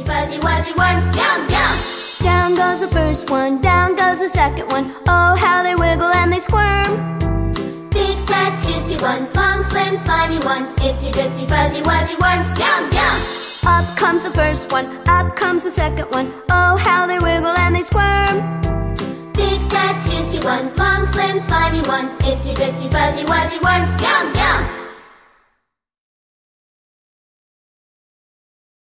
fuzzy wuzzy worms, yum yum! Down goes the first one, down goes the second one. Oh, how they wiggle and they squirm. Big fat juicy ones, long slim slimy ones, itsy bitsy fuzzy wuzzy worms, yum yum! Up comes the first one, up comes the second one. Oh, how they wiggle and they squirm. Big fat juicy ones, long slim slimy ones, itsy bitsy fuzzy wuzzy worms, yum yum!